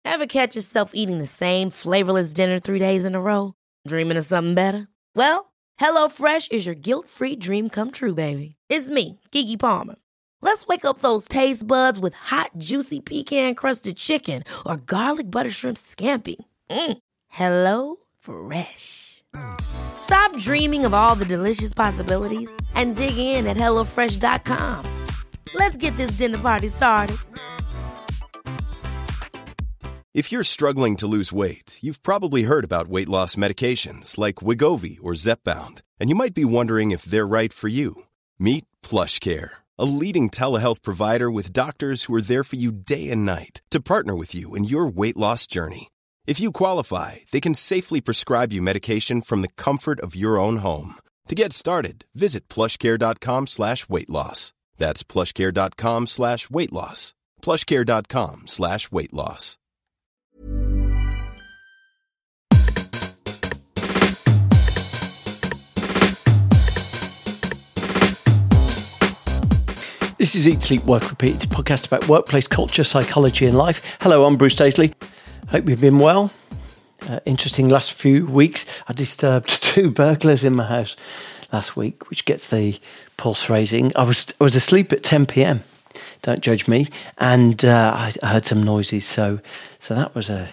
Ever catch yourself eating the same flavorless dinner 3 days in a row? Dreaming of something better? Well, HelloFresh is your guilt-free dream come true, baby. It's me, Keke Palmer. Let's wake up those taste buds with hot, juicy pecan-crusted chicken or garlic butter shrimp scampi. Hello Fresh. Stop dreaming of all the delicious possibilities and dig in at HelloFresh.com. Let's get this dinner party started. If you're struggling to lose weight, you've probably heard about weight loss medications like Wegovy or Zepbound, and you might be wondering if they're right for you. Meet PlushCare, a leading telehealth provider with doctors who are there for you day and night to partner with you in your weight loss journey. If you qualify, they can safely prescribe you medication from the comfort of your own home. To get started, visit plushcare.com/weightloss. That's plushcare.com/weightloss. plushcare.com/weightloss. This is Eat, Sleep, Work, Repeat. It's a podcast about workplace culture, psychology and life. Hello, I'm Bruce Daisley. Hope you've been well. Interesting last few weeks. I disturbed 2 burglars in my house last week, which gets the pulse raising. I was asleep at 10 p.m. Don't judge me. And I heard some noises. So that was an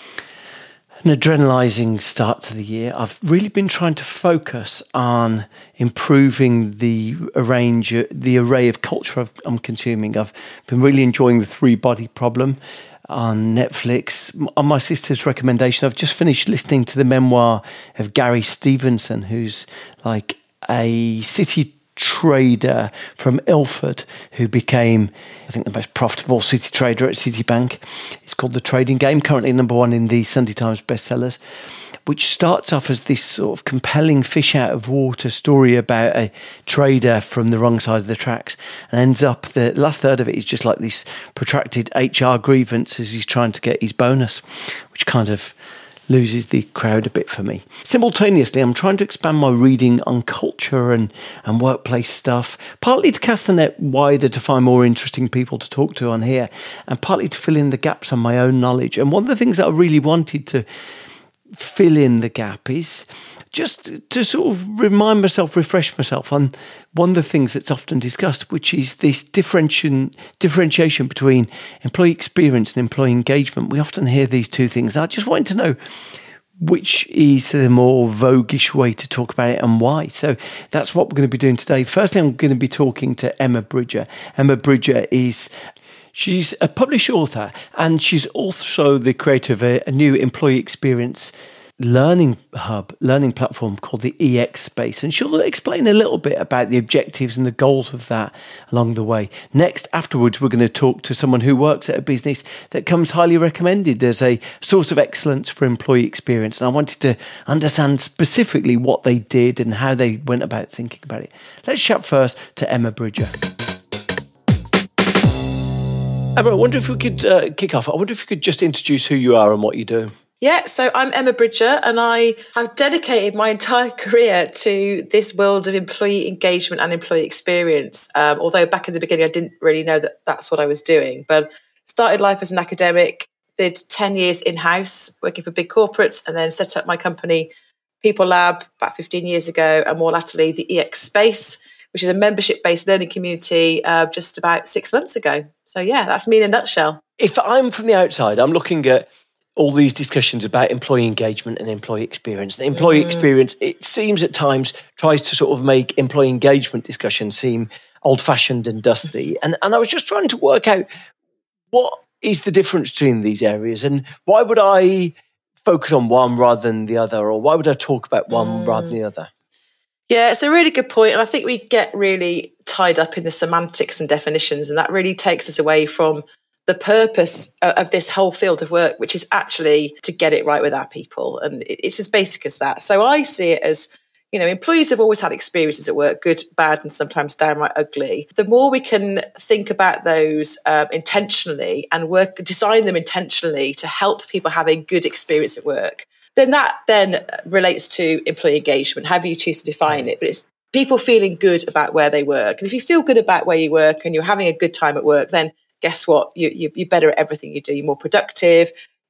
adrenalising start to the year. I've really been trying to focus on improving the array of culture I'm consuming. I've been really enjoying The 3-Body Problem on Netflix. On my sister's recommendation, I've just finished listening to the memoir of Gary Stevenson, who's like a city trader from Ilford who became, I think, the most profitable city trader at Citibank. It's called The Trading Game, currently number 1 in the Sunday Times bestsellers, which starts off as this sort of compelling fish out of water story about a trader from the wrong side of the tracks, and ends up, the last third of it is just like this protracted HR grievance as he's trying to get his bonus, which kind of loses the crowd a bit for me. Simultaneously, I'm trying to expand my reading on culture and workplace stuff, partly to cast the net wider to find more interesting people to talk to on here, and partly to fill in the gaps on my own knowledge. And one of the things that I really wanted to fill in the gap is just to sort of refresh myself on one of the things that's often discussed, which is this differentiation between employee experience and employee engagement. We often hear these two things. I just wanted to know which is the more voguish way to talk about it and why. So that's what we're going to be doing today. Firstly, I'm going to be talking to Emma Bridger. Emma Bridger she's a published author, and she's also the creator of a new employee experience learning platform called the EX Space. And she'll explain a little bit about the objectives and the goals of that along the way. Next, afterwards, we're going to talk to someone who works at a business that comes highly recommended as a source of excellence for employee experience. And I wanted to understand specifically what they did and how they went about thinking about it. Let's chat first to Emma Bridger. Emma, I wonder if we could kick off. I wonder if you could just introduce who you are and what you do. Yeah, so I'm Emma Bridger, and I have dedicated my entire career to this world of employee engagement and employee experience. Although back in the beginning, I didn't really know that that's what I was doing. But started life as an academic, did 10 years in-house working for big corporates, and then set up my company, People Lab, about 15 years ago, and more latterly, the EX Space, which is a membership-based learning community, just about 6 months ago. So yeah, that's me in a nutshell. If I'm from the outside, I'm looking at all these discussions about employee engagement and employee experience. The employee experience, it seems at times, tries to sort of make employee engagement discussions seem old-fashioned and dusty. And I was just trying to work out what is the difference between these areas, and why would I focus on one rather than the other, or why would I talk about one rather than the other? Yeah, it's a really good point. And I think we get really tied up in the semantics and definitions, and that really takes us away from the purpose of this whole field of work, which is actually to get it right with our people. And it's as basic as that. So I see it as, employees have always had experiences at work, good, bad, and sometimes downright ugly. The more we can think about those intentionally and design them intentionally to help people have a good experience at work, then that then relates to employee engagement, however you choose to define it. But it's people feeling good about where they work. And if you feel good about where you work and you're having a good time at work, then guess what? You're better at everything you do. You're more productive.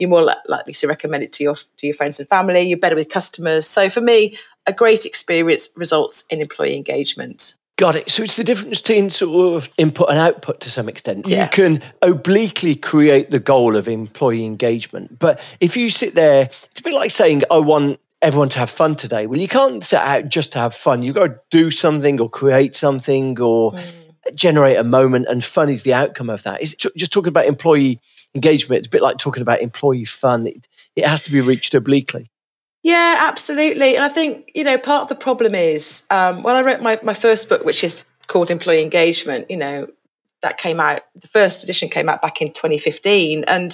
you're more likely to recommend it to your friends and family. You're better with customers. So for me, a great experience results in employee engagement. Got it. So it's the difference between sort of input and output to some extent. Yeah. You can obliquely create the goal of employee engagement. But if you sit there, it's a bit like saying, I want everyone to have fun today. Well, you can't set out just to have fun. You've got to do something or create something or generate a moment, and fun is the outcome of that. It's just talking about employee engagement. It's a bit like talking about employee fun. It has to be reached obliquely. Yeah, absolutely. And I think, part of the problem is when I wrote my first book, which is called Employee Engagement, that came out, the first edition came out back in 2015. And,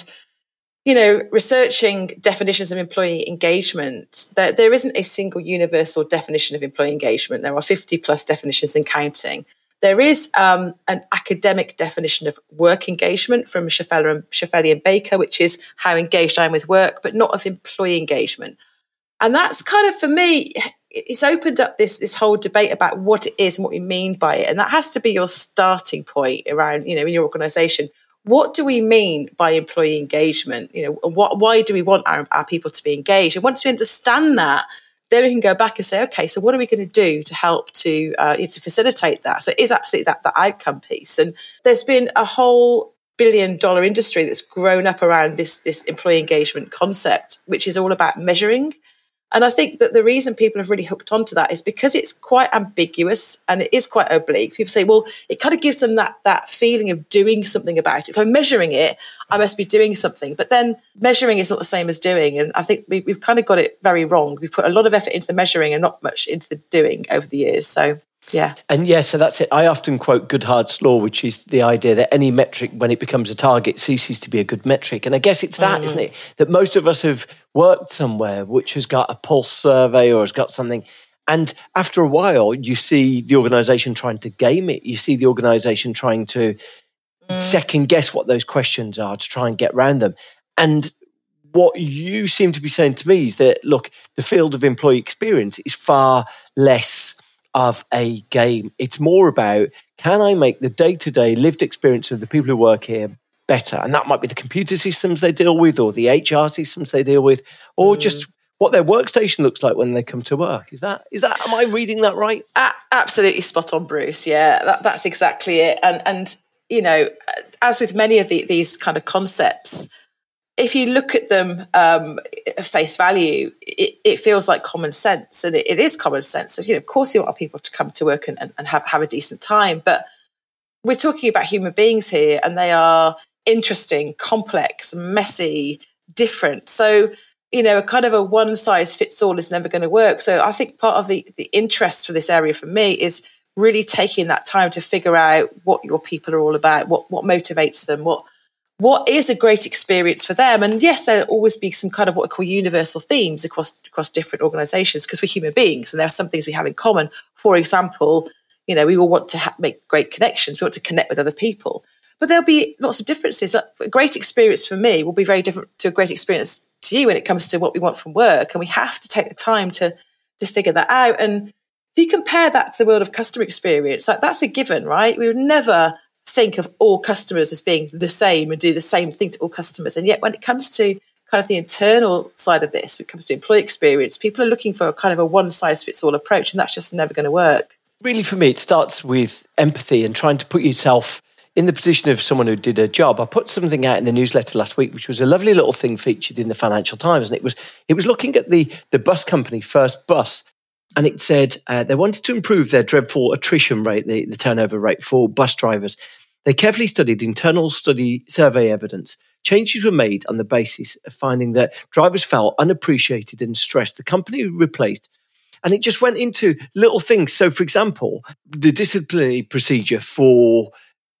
researching definitions of employee engagement, there isn't a single universal definition of employee engagement. There are 50 plus definitions and counting. There is an academic definition of work engagement from Shefeli and Baker, which is how engaged I am with work, but not of employee engagement. And that's kind of, for me, it's opened up this whole debate about what it is and what we mean by it. And that has to be your starting point around, in your organisation. What do we mean by employee engagement? Why do we want our people to be engaged? And once we understand that, then we can go back and say, okay, so what are we going to do to help to facilitate that? So it is absolutely that outcome piece. And there's been a whole billion-dollar industry that's grown up around this employee engagement concept, which is all about measuring. And I think that the reason people have really hooked onto that is because it's quite ambiguous and it is quite oblique. People say, well, it kind of gives them that feeling of doing something about it. If I'm measuring it, I must be doing something. But then measuring is not the same as doing. And I think we've kind of got it very wrong. We've put a lot of effort into the measuring and not much into the doing over the years. So, yeah. And so that's it. I often quote Goodhart's law, which is the idea that any metric, when it becomes a target, ceases to be a good metric. And I guess it's that, isn't it? That most of us have worked somewhere which has got a pulse survey or has got something. And after a while, you see the organisation trying to game it. You see the organisation trying to second guess what those questions are to try and get around them. And what you seem to be saying to me is that, look, the field of employee experience is far less of a game. It's more about, can I make the day-to-day lived experience of the people who work here better? And that might be the computer systems they deal with or the HR systems they deal with, or just what their workstation looks like when they come to work. Is that? Am I reading that right? Absolutely spot on, Bruce. Yeah, that's exactly it. And as with many of these kind of concepts, if you look at them at face value, it feels like common sense, and it is common sense. So, of course, you want our people to come to work and have a decent time, but we're talking about human beings here, and they are interesting, complex, messy, different. So, a kind of a one size fits all is never going to work. So, I think part of the interest for this area for me is really taking that time to figure out what your people are all about, what motivates them, what is a great experience for them. And yes, there'll always be some kind of what we call universal themes across different organisations, because we're human beings and there are some things we have in common. For example, we all want to make great connections. We want to connect with other people. But there'll be lots of differences. A great experience for me will be very different to a great experience to you when it comes to what we want from work. And we have to take the time to figure that out. And if you compare that to the world of customer experience, that's a given, right? We would never think of all customers as being the same and do the same thing to all customers. And yet when it comes to kind of the internal side of this, when it comes to employee experience, people are looking for a kind of a one-size-fits-all approach, and that's just never going to work. Really, for me, it starts with empathy and trying to put yourself in the position of someone who did a job. I put something out in the newsletter last week, which was a lovely little thing featured in the Financial Times, and it was looking at the bus company, First Bus, and it said they wanted to improve their dreadful attrition rate, the turnover rate for bus drivers. They carefully studied internal survey evidence. Changes were made on the basis of finding that drivers felt unappreciated and stressed. The company replaced, and it just went into little things. So, for example, the disciplinary procedure for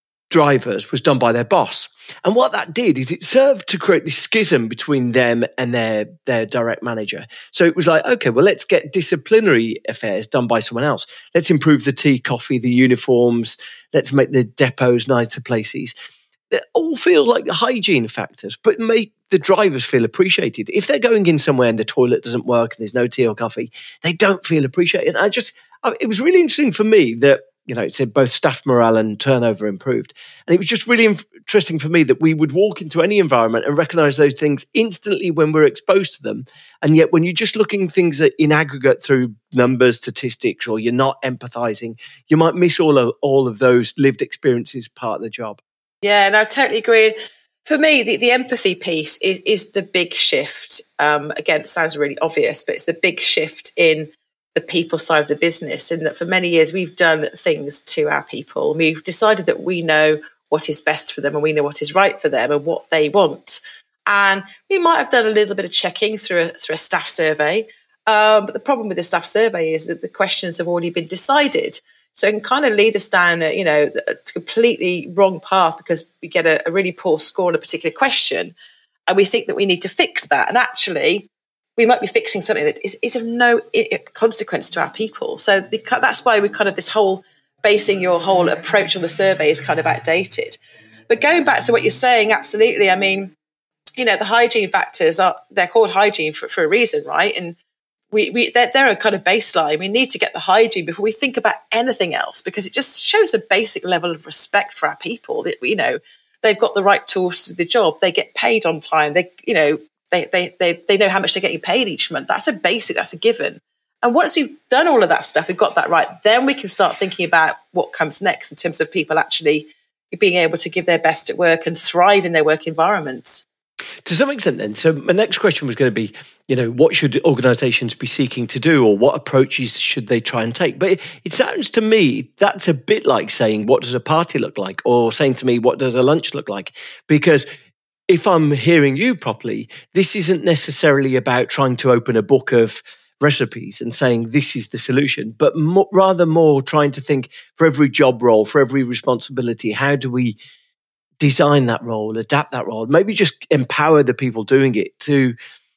drivers was done by their boss. And what that did is it served to create this schism between them and their direct manager. So it was like, okay, well, let's get disciplinary affairs done by someone else. Let's improve the tea, coffee, the uniforms. Let's make the depots nicer places. They all feel like hygiene factors, but make the drivers feel appreciated. If they're going in somewhere and the toilet doesn't work and there's no tea or coffee, they don't feel appreciated. It was really interesting for me that it said both staff morale and turnover improved. And it was just really interesting for me that we would walk into any environment and recognize those things instantly when we're exposed to them. And yet when you're just looking things in aggregate through numbers, statistics, or you're not empathizing, you might miss all of those lived experiences part of the job. Yeah, and I totally agree. For me, the empathy piece is the big shift. Again, it sounds really obvious, but it's the big shift in the people side of the business, in that for many years we've done things to our people. We've decided that we know what is best for them and we know what is right for them and what they want. And we might have done a little bit of checking through a staff survey. But the problem with the staff survey is that the questions have already been decided. So it can kind of lead us down a completely wrong path because we get a really poor score on a particular question and we think that we need to fix that. And actually, we might be fixing something that is of no consequence to our people. So that's why we kind of this whole basing your whole approach on the survey is kind of outdated. But going back to what you're saying, absolutely. I mean, the hygiene factors they're called hygiene for a reason, right? And they're a kind of baseline. We need to get the hygiene before we think about anything else, because it just shows a basic level of respect for our people that they've got the right tools to do the job. They get paid on time. They know how much they're getting paid each month. That's a given. And once we've done all of that stuff, we've got that right, then we can start thinking about what comes next in terms of people actually being able to give their best at work and thrive in their work environment. To some extent then, so my next question was going to be, what should organisations be seeking to do, or what approaches should they try and take? But it sounds to me that's a bit like saying, what does a party look like? Or saying to me, what does a lunch look like? Because if I'm hearing you properly, this isn't necessarily about trying to open a book of recipes and saying this is the solution, but rather more trying to think for every job role, for every responsibility, how do we design that role, adapt that role, maybe just empower the people doing it to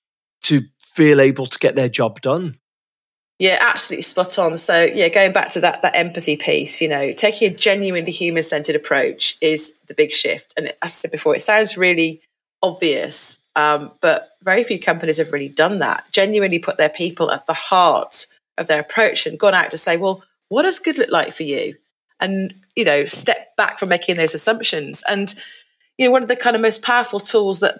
feel able to get their job done. Yeah, absolutely spot on. So going back to that empathy piece, taking a genuinely human-centered approach is the big shift. And as I said before, it sounds really obvious, but very few companies have really done that, genuinely put their people at the heart of their approach and gone out to say, well, what does good look like for you? And, step back from making those assumptions. And, one of the kind of most powerful tools that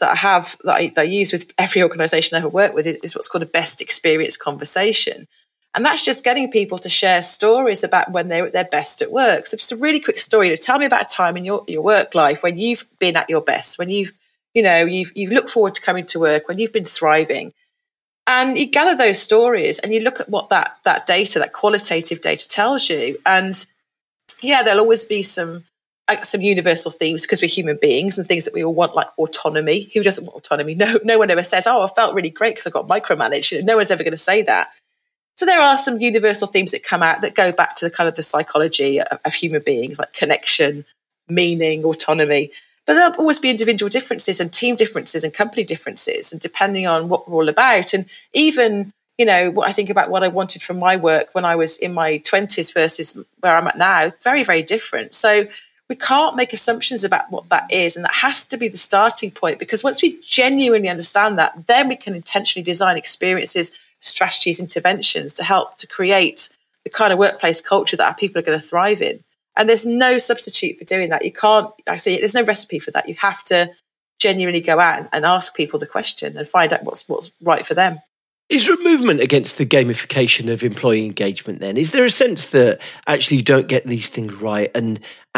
I use with every organisation I ever work with is what's called a best experience conversation. And that's just getting people to share stories about when they're at their best at work. So just a really quick story. Tell me about a time in your work life when you've been at your best, when you've looked forward to coming to work, when you've been thriving. And you gather those stories and you look at what that data, that qualitative data tells you. And there'll always be some universal themes because we're human beings and things that we all want, like autonomy. Who doesn't want autonomy? No one ever says, I felt really great because I got micromanaged. No one's ever going to say that. So there are some universal themes that come out that go back to the kind of the psychology of human beings, like connection, meaning, autonomy. But there'll always be individual differences and team differences and company differences, and depending on what we're all about. And even, what I think about what I wanted from my work when I was in my 20s versus where I'm at now, very, very different. So we can't make assumptions about what that is. And that has to be the starting point, because once we genuinely understand that, then we can intentionally design experiences, strategies, interventions to help to create the kind of workplace culture that our people are going to thrive in. And there's no substitute for doing that. You can't, there's no recipe for that. You have to genuinely go out and ask people the question and find out what's right for them. Is there a movement against the gamification of employee engagement then? Is there a sense that actually you don't get these things right and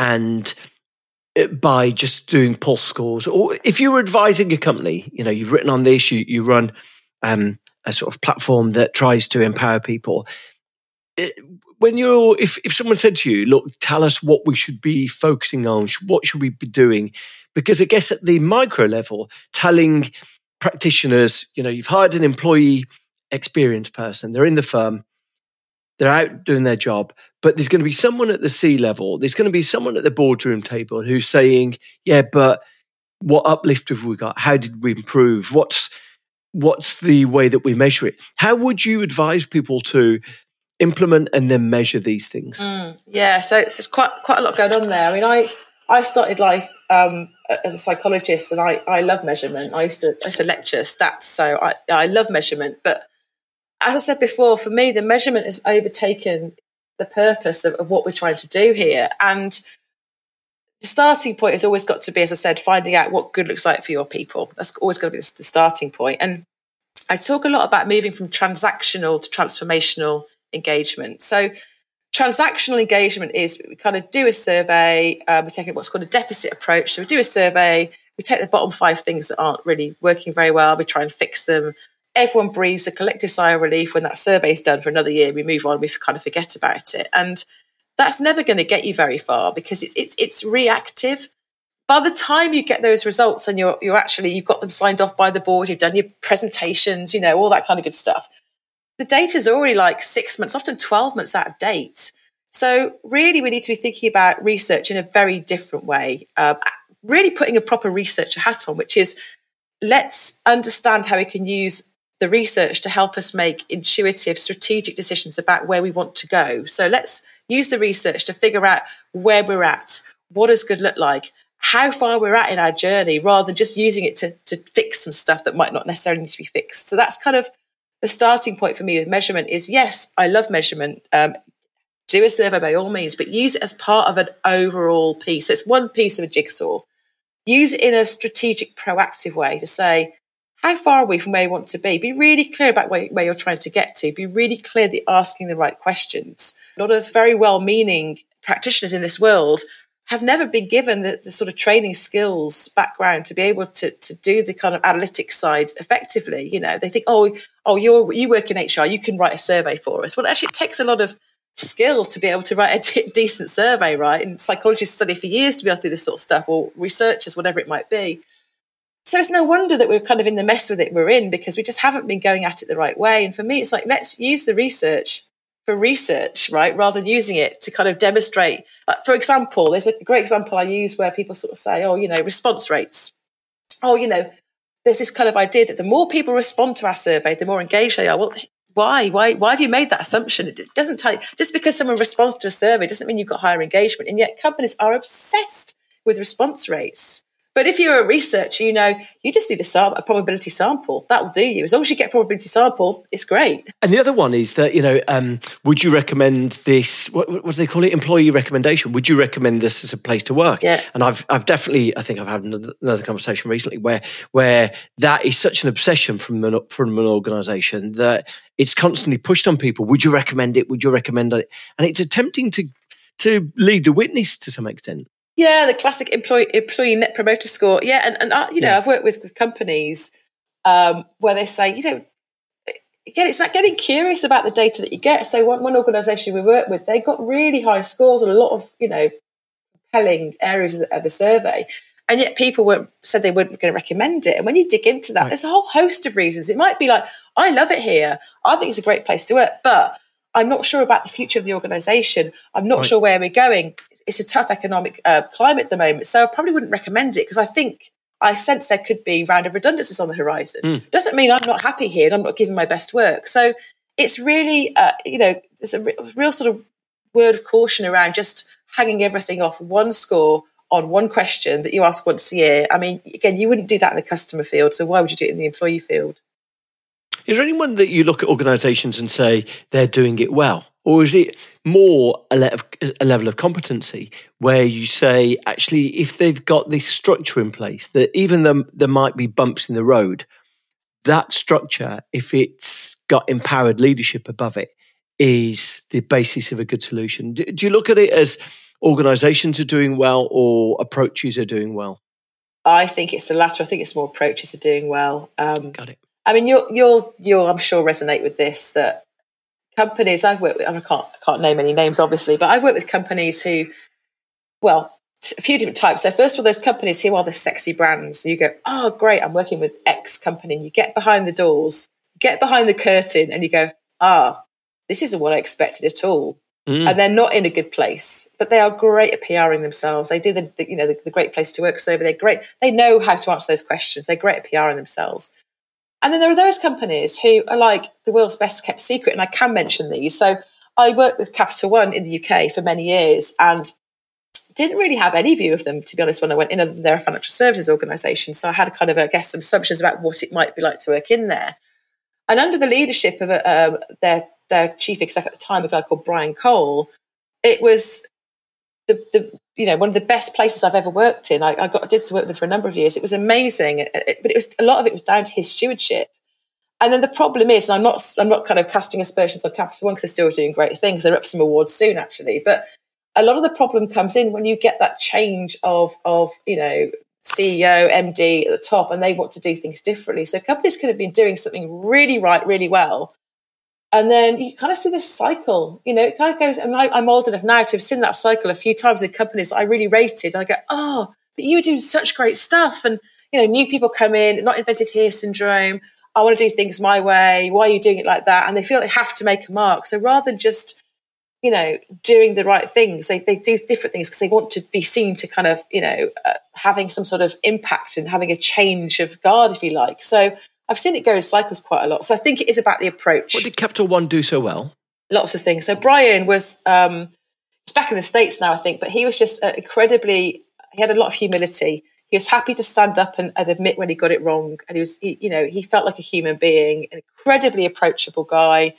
by just doing pulse scores? Or if you were advising a company, you've written on this, you run a sort of platform that tries to empower people. If someone said to you, look, tell us what we should be focusing on, what should we be doing? Because I guess at the micro level, telling practitioners, you've hired an employee experience person, they're in the firm, they're out doing their job, but there's going to be someone at the C level, there's going to be someone at the boardroom table who's saying, yeah, but what uplift have we got? How did we improve? What's the way that we measure it? How would you advise people to implement and then measure these things? So it's quite a lot going on there. I mean, I started life as a psychologist, and I love measurement. I used to lecture stats, so I love measurement. But as I said before, for me, the measurement has overtaken the purpose of what we're trying to do here. And the starting point has always got to be, as I said, finding out what good looks like for your people. That's always got to be the starting point. And I talk a lot about moving from transactional to transformational engagement. So transactional engagement is we kind of do a survey. We take what's called a deficit approach. So we do a survey. We take the bottom 5 things that aren't really working very well. We try and fix them. Everyone breathes a collective sigh of relief when that survey is done for another year. We move on. We kind of forget about it. And that's never going to get you very far because it's reactive. By the time you get those results and you've got them signed off by the board, you've done your presentations, all that kind of good stuff, the data's already like 6 months, often 12 months out of date. So really we need to be thinking about research in a very different way, really putting a proper researcher hat on, which is let's understand how we can use the research to help us make intuitive, strategic decisions about where we want to go. So let's use the research to figure out where we're at, what does good look like, how far we're at in our journey, rather than just using it to fix some stuff that might not necessarily need to be fixed. So that's kind of the starting point for me with measurement is, yes, I love measurement. Do a survey by all means, but use it as part of an overall piece. So it's one piece of a jigsaw. Use it in a strategic, proactive way to say, how far are we from where you want to be? Be really clear about where you're trying to get to. Be really clear that you're asking the right questions. A lot of very well-meaning practitioners in this world have never been given the sort of training skills background to be able to do the kind of analytics side effectively. They think, you work in HR, you can write a survey for us. Well, actually, it takes a lot of skill to be able to write a decent survey, right? And psychologists study for years to be able to do this sort of stuff, or researchers, whatever it might be. So it's no wonder that we're kind of in the mess with it we're in, because we just haven't been going at it the right way. And for me, it's like, let's use the research for research, right? Rather than using it to kind of demonstrate. Like, for example, there's a great example I use where people sort of say, response rates. There's this kind of idea that the more people respond to our survey, the more engaged they are. Well, why have you made that assumption? It doesn't tell you, just because someone responds to a survey doesn't mean you've got higher engagement. And yet companies are obsessed with response rates. But if you're a researcher, you just need a probability sample. That will do you. As long as you get a probability sample, it's great. And the other one is that, would you recommend this, what do they call it? Employee recommendation. Would you recommend this as a place to work? Yeah. And I've definitely, I think I've had another conversation recently where that is such an obsession from an organisation that it's constantly pushed on people. Would you recommend it? Would you recommend it? And it's attempting to lead the witness to some extent. Yeah, the classic employee net promoter score. Yeah, and I've worked with companies where they say, again, it's like getting curious about the data that you get. So one organisation we worked with, they got really high scores on a lot of, compelling areas of the survey. And yet people said they weren't going to recommend it. And when you dig into that, right, there's a whole host of reasons. It might be like, I love it here. I think it's a great place to work, but I'm not sure about the future of the organisation. I'm not sure where we're going. It's a tough economic climate at the moment. So I probably wouldn't recommend it, because I sense there could be a round of redundancies on the horizon. Doesn't mean I'm not happy here and I'm not giving my best work. So it's really, there's a real sort of word of caution around just hanging everything off one score on one question that you ask once a year. I mean, again, you wouldn't do that in the customer field. So why would you do it in the employee field? Is there anyone that you look at organisations and say they're doing it well? Or is it more a level of competency where you say, actually, if they've got this structure in place, that even though there might be bumps in the road, that structure, if it's got empowered leadership above it, is the basis of a good solution? Do you look at it as organisations are doing well or approaches are doing well? I think it's the latter. I think it's more approaches are doing well. Got it. I mean, you'll I'm sure resonate with this, that companies I've worked with, I can't name any names obviously, but I've worked with companies who, a few different types. So first of all, those companies who are the sexy brands. You go, oh great, I'm working with X company. And you get behind the doors, get behind the curtain, and you go, this isn't what I expected at all. And they're not in a good place, but they are great at PRing themselves. They do the great place to work survey. They're great. They know how to answer those questions. They're great at PRing themselves. And then there are those companies who are like the world's best kept secret, and I can mention these. So I worked with Capital One in the UK for many years and didn't really have any view of them, to be honest, when I went in, other than they're a financial services organisation. So I had kind of, some assumptions about what it might be like to work in there. And under the leadership of their their chief exec at the time, a guy called Brian Cole, it was the one of the best places I've ever worked in. I did some work with them for a number of years. It was amazing, but it was a lot of it was down to his stewardship. And then the problem is, and I'm not kind of casting aspersions on Capital One because they're still doing great things. They're up for some awards soon, actually. But a lot of the problem comes in when you get that change of CEO, MD at the top, and they want to do things differently. So companies could have been doing something really right, really well. And then you kind of see this cycle, it kind of goes, and I'm old enough now to have seen that cycle a few times with companies that I really rated. And I go, oh, but you were doing such great stuff. And, new people come in, not invented here syndrome. I want to do things my way. Why are you doing it like that? And they feel they have to make a mark. So rather than just, doing the right things, they do different things because they want to be seen to kind of, having some sort of impact and having a change of guard, if you like. So I've seen it go in cycles quite a lot. So I think it is about the approach. What did Capital One do so well? Lots of things. So Brian was, he's back in the States now, I think, but he was just he had a lot of humility. He was happy to stand up and admit when he got it wrong. And he felt like a human being, an incredibly approachable guy,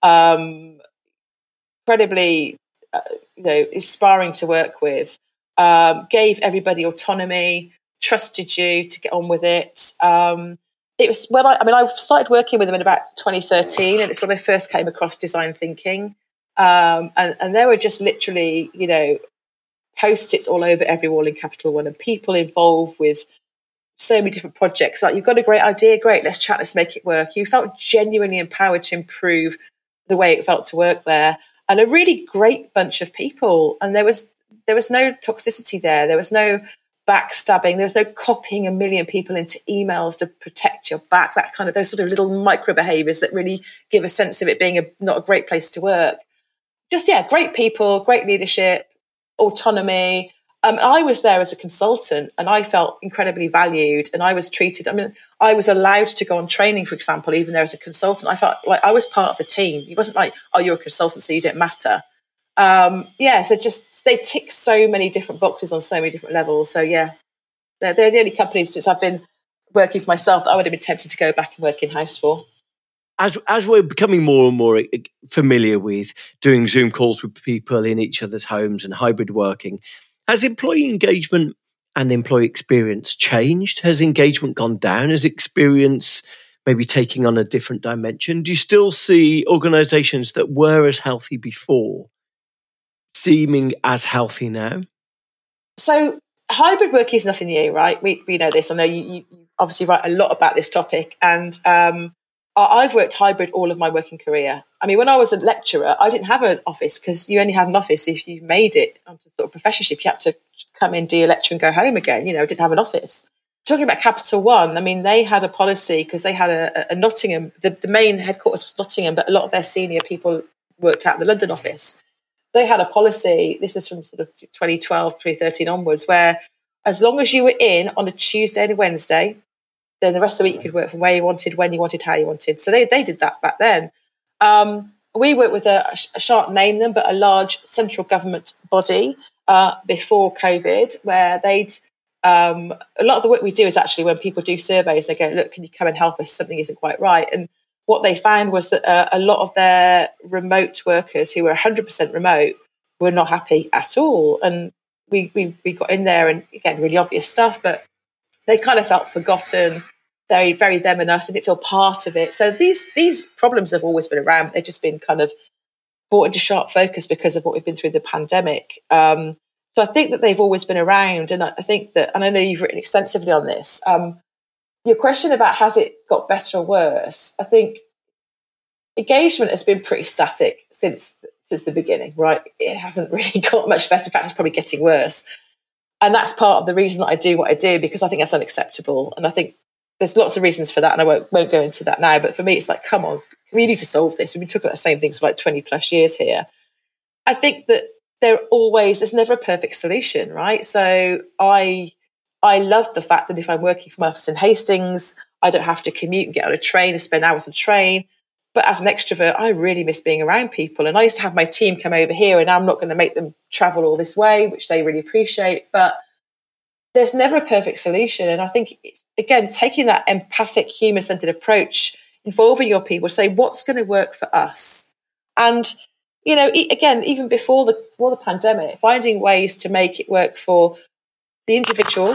incredibly, inspiring to work with, gave everybody autonomy, trusted you to get on with it. It was when I started working with them in about 2013, and it's when I first came across design thinking. And there were just literally, Post-its all over every wall in Capital One, and people involved with so many different projects. Like, you've got a great idea, great, let's chat, let's make it work. You felt genuinely empowered to improve the way it felt to work there, and a really great bunch of people. And there was no toxicity there. There was no backstabbing. There was no copying a million people into emails to protect your back. That kind of, those sort of little micro behaviors that really give a sense of it being not a great place to work. Just, great people, great leadership, autonomy. I was there as a consultant, and I felt incredibly valued, and I was treated. I was allowed to go on training, for example, even there as a consultant. I felt like I was part of the team. It wasn't like, oh, you're a consultant, so you don't matter. So just they tick so many different boxes on so many different levels. So they're the only companies since I've been working for myself that I would have been tempted to go back and work in-house for. As we're becoming more and more familiar with doing Zoom calls with people in each other's homes and hybrid working, has employee engagement and employee experience changed? Has engagement gone down? Has experience maybe taking on a different dimension? Do you still see organisations that were as healthy before seeming as healthy now? So hybrid work is nothing new, right? We know this. I know you obviously write a lot about this topic, and I've worked hybrid all of my working career. When I was a lecturer, I didn't have an office, because you only had an office if you made it onto sort of professorship. You had to come in, do your lecture and go home again. I didn't have an office. Talking about Capital One, they had a policy, because they had a Nottingham, the main headquarters was Nottingham, but a lot of their senior people worked out of the London office. They had a policy, this is from sort of 2012, 2013 onwards, where as long as you were in on a Tuesday and a Wednesday, then the rest of the week you could work from where you wanted, when you wanted, how you wanted. So they did that back then. We worked with I shan't name them, but a large central government body before COVID, where a lot of the work we do is actually when people do surveys, they go, look, can you come and help us? Something isn't quite right. And what they found was that a lot of their remote workers who were 100% remote were not happy at all. And we got in there, and again, really obvious stuff, but they kind of felt forgotten, very, very them and us, and didn't feel part of it. So these problems have always been around. They've just been kind of brought into sharp focus because of what we've been through the pandemic. So I think that they've always been around. And I think that, and I know you've written extensively on this, your question about has it got better or worse, I think engagement has been pretty static since the beginning, right? It hasn't really got much better. In fact, it's probably getting worse. And that's part of the reason that I do what I do, because I think that's unacceptable. And I think there's lots of reasons for that, and I won't go into that now. But for me, it's like, come on, we need to solve this. We've been talking about the same things for like 20 plus years here. I think that there's never a perfect solution, right? So I love the fact that if I'm working from my office in Hastings, I don't have to commute and get on a train and spend hours on a train. But as an extrovert, I really miss being around people. And I used to have my team come over here, and I'm not going to make them travel all this way, which they really appreciate. But there's never a perfect solution. And I think, it's, again, taking that empathic, human-centered approach, involving your people, say, what's going to work for us? And, again, even before the pandemic, finding ways to make it work for the individual,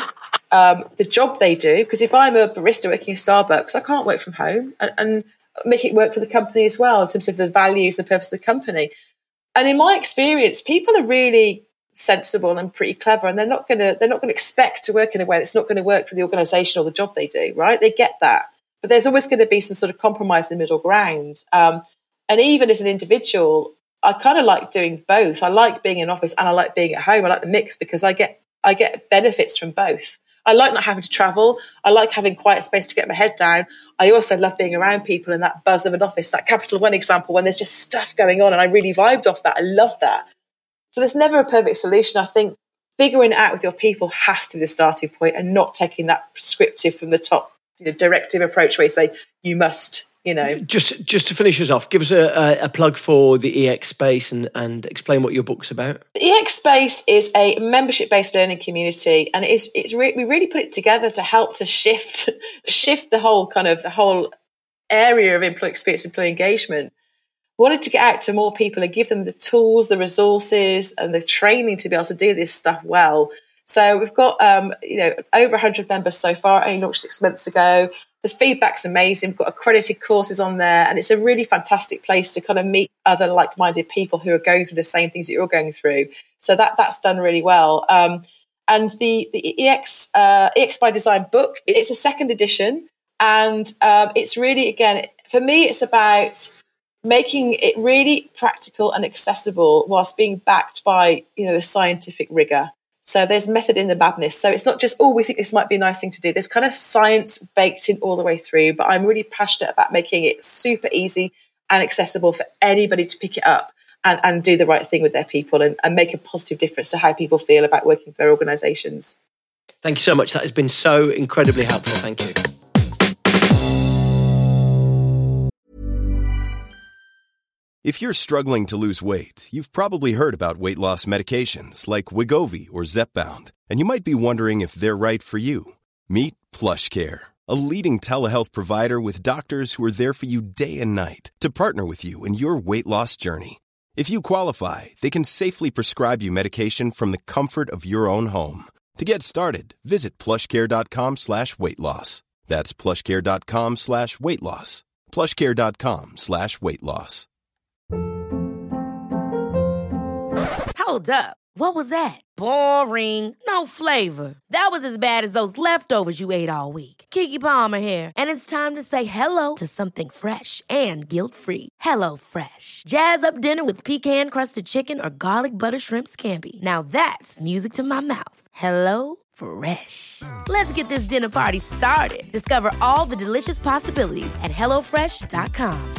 the job they do, because if I'm a barista working at Starbucks, I can't work from home, and make it work for the company as well in terms of the values, the purpose of the company. And in my experience, people are really sensible and pretty clever, and they're not going to expect to work in a way that's not going to work for the organisation or the job they do. Right? They get that, but there's always going to be some sort of compromise in the middle ground. And even as an individual, I kind of like doing both. I like being in office and I like being at home. I like the mix because I get benefits from both. I like not having to travel. I like having quiet space to get my head down. I also love being around people and that buzz of an office, that Capital One example, when there's just stuff going on, and I really vibed off that. I love that. So there's never a perfect solution. I think figuring it out with your people has to be the starting point, and not taking that prescriptive from the top, directive approach where you say, you must, Just to finish us off, give us a plug for the EX Space and explain what your book's about. The EX Space is a membership-based learning community, and we really put it together to help to shift the whole area of employee experience, employee engagement. We wanted to get out to more people and give them the tools, the resources, and the training to be able to do this stuff well. So we've got over 100 members so far. Only launched 6 months ago. The feedback's amazing. We've got accredited courses on there, and it's a really fantastic place to kind of meet other like-minded people who are going through the same things that you're going through. So that's done really well. And the EX by Design book, it's a 2nd edition, and it's really, again, for me, it's about making it really practical and accessible whilst being backed by the scientific rigor. So there's method in the madness. So it's not just, we think this might be a nice thing to do. There's kind of science baked in all the way through, but I'm really passionate about making it super easy and accessible for anybody to pick it up and do the right thing with their people and make a positive difference to how people feel about working for their organisations. Thank you so much. That has been so incredibly helpful. Thank you. If you're struggling to lose weight, you've probably heard about weight loss medications like Wegovy or Zepbound, and you might be wondering if they're right for you. Meet PlushCare, a leading telehealth provider with doctors who are there for you day and night to partner with you in your weight loss journey. If you qualify, they can safely prescribe you medication from the comfort of your own home. To get started, visit plushcare.com/weight-loss. That's plushcare.com/weight-loss. plushcare.com/weight-loss. Hold up. What was that? Boring. No flavor. That was as bad as those leftovers you ate all week. Keke Palmer here. And it's time to say hello to something fresh and guilt-free. Hello Fresh. Jazz up dinner with pecan-crusted chicken or garlic butter shrimp scampi. Now that's music to my mouth. Hello Fresh. Let's get this dinner party started. Discover all the delicious possibilities at HelloFresh.com.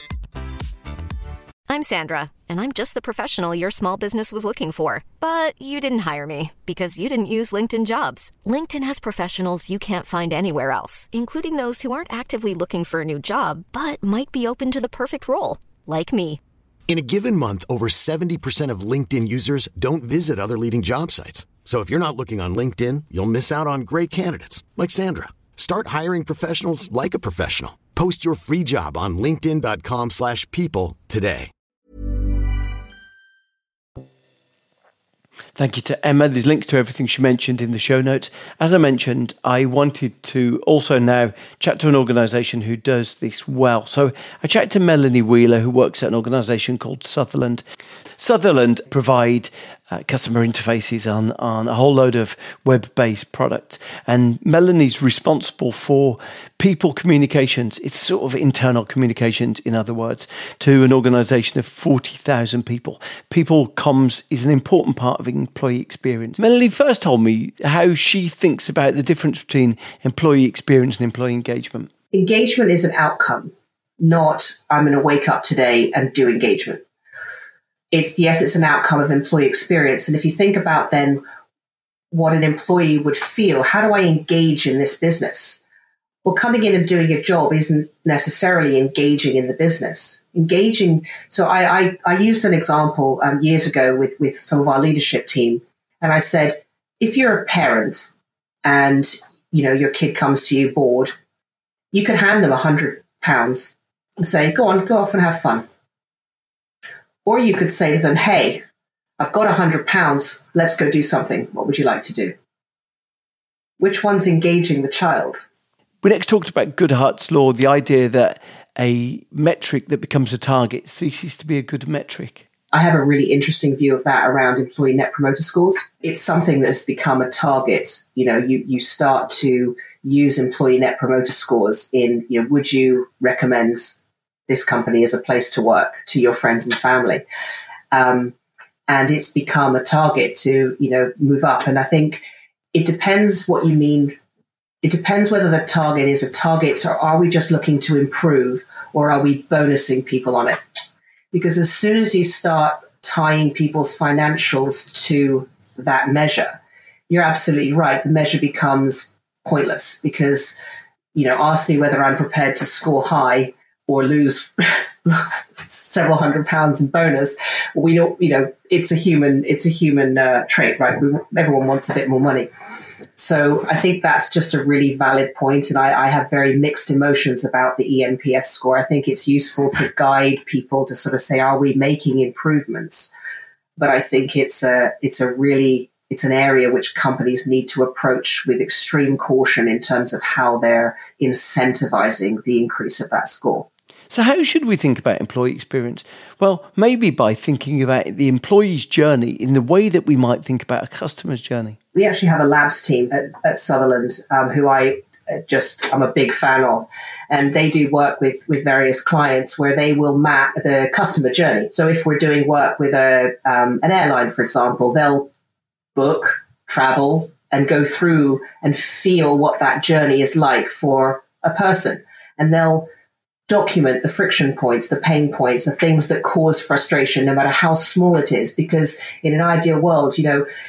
I'm Sandra, and I'm just the professional your small business was looking for. But you didn't hire me because you didn't use LinkedIn Jobs. LinkedIn has professionals you can't find anywhere else, including those who aren't actively looking for a new job, but might be open to the perfect role, like me. In a given month, over 70% of LinkedIn users don't visit other leading job sites. So if you're not looking on LinkedIn, you'll miss out on great candidates like Sandra. Start hiring professionals like a professional. Post your free job on linkedin.com/people today. Thank you to Emma. There's links to everything she mentioned in the show notes. As I mentioned, I wanted to also now chat to an organisation who does this well. So I chatted to Melanie Wheeler, who works at an organisation called Sutherland. Sutherland provide customer interfaces on a whole load of web-based products. And Melanie's responsible for people communications. It's sort of internal communications, in other words, to an organisation of 40,000 people. People comms is an important part of employee experience. Melanie first told me how she thinks about the difference between employee experience and employee engagement. Engagement is an outcome, not I'm going to wake up today and do engagement. It's an outcome of employee experience. And if you think about then what an employee would feel, how do I engage in this business? Well, coming in and doing your job isn't necessarily engaging in the business. Engaging. So I used an example years ago with some of our leadership team. And I said, if you're a parent and, your kid comes to you bored, you could hand them £100 and say, go off and have fun. Or you could say to them, hey, I've got £100. Let's go do something. What would you like to do? Which one's engaging the child? We next talked about Goodhart's law, the idea that a metric that becomes a target ceases to be a good metric. I have a really interesting view of that around employee net promoter scores. It's something that has become a target. You start to use employee net promoter scores in, would you recommend this company as a place to work to your friends and family? And it's become a target to, move up. And I think it depends what you mean. It depends whether the target is a target, or are we just looking to improve, or are we bonusing people on it? Because as soon as you start tying people's financials to that measure, you're absolutely right. The measure becomes pointless because, ask me whether I'm prepared to score high or lose several £100 in bonus. We don't, it's a human trait, right? Everyone wants a bit more money. So I think that's just a really valid point. And I have very mixed emotions about the ENPS score. I think it's useful to guide people to sort of say, are we making improvements? But I think it's an area which companies need to approach with extreme caution in terms of how they're incentivizing the increase of that score. So how should we think about employee experience? Well, maybe by thinking about the employee's journey in the way that we might think about a customer's journey. We actually have a labs team at Sutherland who I'm a big fan of. And they do work with various clients where they will map the customer journey. So if we're doing work with an airline, for example, they'll book, travel, and go through and feel what that journey is like for a person. And they'll document the friction points, the pain points, the things that cause frustration, no matter how small it is. Because in an ideal world,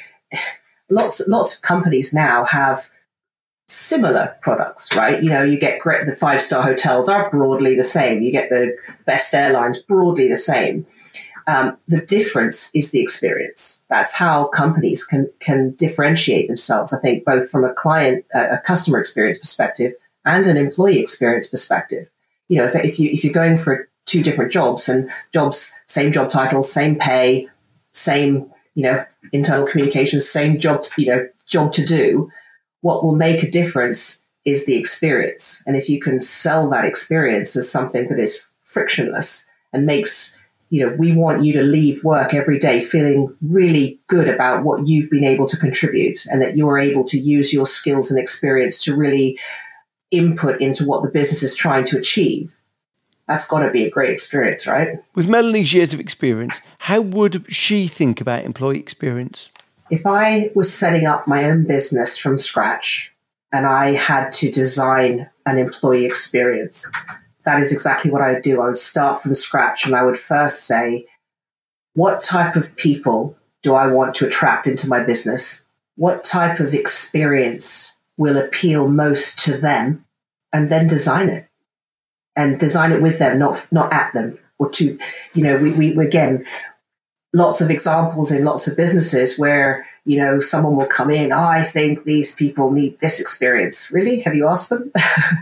lots of companies now have similar products, right? You get great, the 5-star hotels are broadly the same. You get the best airlines broadly the same. The difference is the experience. That's how companies can differentiate themselves, I think, both from a customer experience perspective and an employee experience perspective. If you're going for two different jobs and same job titles, same pay, same, internal communications, same job to do, what will make a difference is the experience. And if you can sell that experience as something that is frictionless and makes, we want you to leave work every day feeling really good about what you've been able to contribute and that you're able to use your skills and experience to really input into what the business is trying to achieve. That's got to be a great experience, right? With Melanie's years of experience, how would she think about employee experience? If I was setting up my own business from scratch and I had to design an employee experience, that is exactly what I would do. I would start from scratch and I would first say, what type of people do I want to attract into my business? What type of experience will appeal most to them? And then design it. And design it with them, not at them. Or to, we again, lots of examples in lots of businesses where, someone will come in, I think these people need this experience. Really? Have you asked them?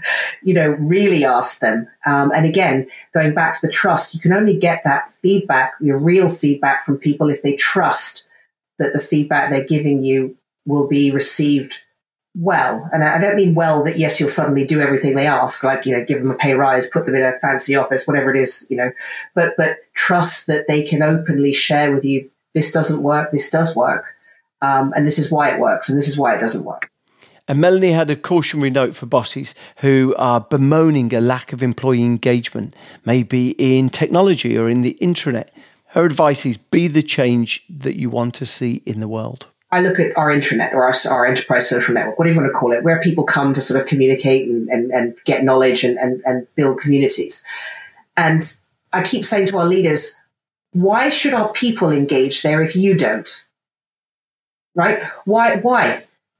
Really ask them. And again, going back to the trust, you can only get that feedback, your real feedback from people if they trust that the feedback they're giving you will be received well. And I don't mean well that, yes, you'll suddenly do everything they ask, like, give them a pay rise, put them in a fancy office, whatever it is, but trust that they can openly share with you, this doesn't work, this does work. And this is why it works, and this is why it doesn't work. And Melanie had a cautionary note for bosses who are bemoaning a lack of employee engagement, maybe in technology or in the intranet. Her advice is be the change that you want to see in the world. I look at our intranet or our enterprise social network, whatever you want to call it, where people come to sort of communicate and get knowledge and build communities. And I keep saying to our leaders, why should our people engage there if you don't? Right? Why?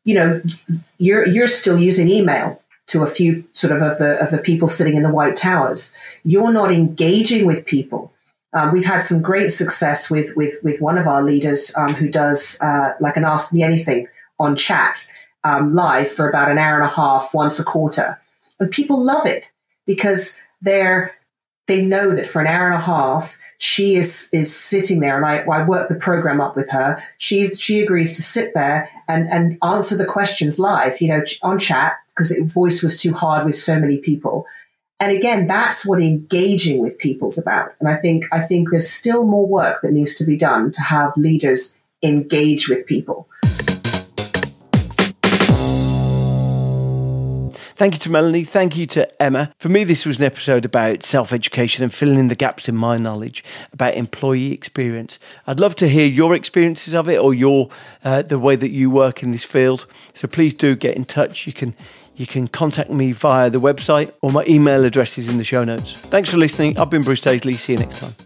You're still using email to a few sort of the people sitting in the White Towers. You're not engaging with people. We've had some great success with one of our leaders who does like an Ask Me Anything on chat live for about an hour and a half once a quarter. And people love it because they're they know that for an hour and a half, she is sitting there, and I work the program up with her. She agrees to sit there and answer the questions live, on chat, because voice was too hard with so many people. And again, that's what engaging with people's about. And I think there's still more work that needs to be done to have leaders engage with people. Thank you to Melanie. Thank you to Emma. For me, this was an episode about self-education and filling in the gaps in my knowledge about employee experience. I'd love to hear your experiences of it, or the way that you work in this field. So please do get in touch. You can contact me via the website, or my email address is in the show notes. Thanks for listening. I've been Bruce Daisley. See you next time.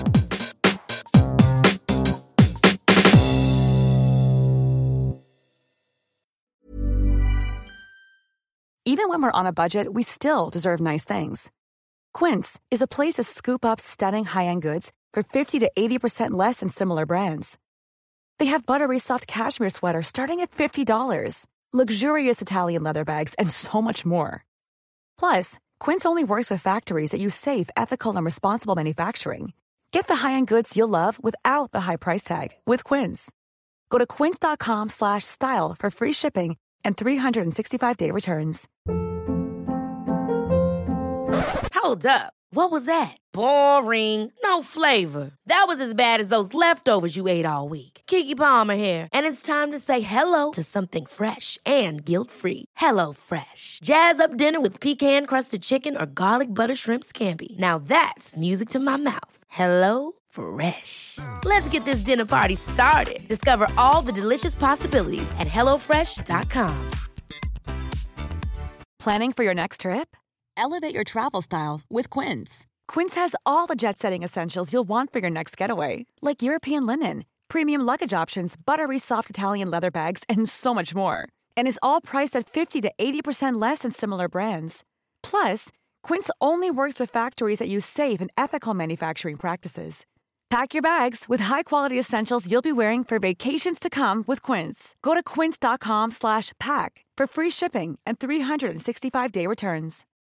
Even when we're on a budget, we still deserve nice things. Quince is a place to scoop up stunning high-end goods for 50 to 80% less than similar brands. They have buttery soft cashmere sweaters starting at $50, luxurious Italian leather bags, and so much more. Plus, Quince only works with factories that use safe, ethical, and responsible manufacturing. Get the high-end goods you'll love without the high price tag with Quince. Go to quince.com/style for free shipping and 365-day returns. Hold up. What was that? Boring. No flavor. That was as bad as those leftovers you ate all week. Keke Palmer here, and it's time to say hello to something fresh and guilt-free. Hello Fresh. Jazz up dinner with pecan-crusted chicken or garlic butter shrimp scampi. Now that's music to my mouth. Hello Fresh. Let's get this dinner party started. Discover all the delicious possibilities at HelloFresh.com. Planning for your next trip? Elevate your travel style with Quince. Quince has all the jet-setting essentials you'll want for your next getaway, like European linen, premium luggage options, buttery soft Italian leather bags, and so much more. And is all priced at 50 to 80% less than similar brands. Plus, Quince only works with factories that use safe and ethical manufacturing practices. Pack your bags with high-quality essentials you'll be wearing for vacations to come with Quince. Go to quince.com/pack for free shipping and 365-day returns.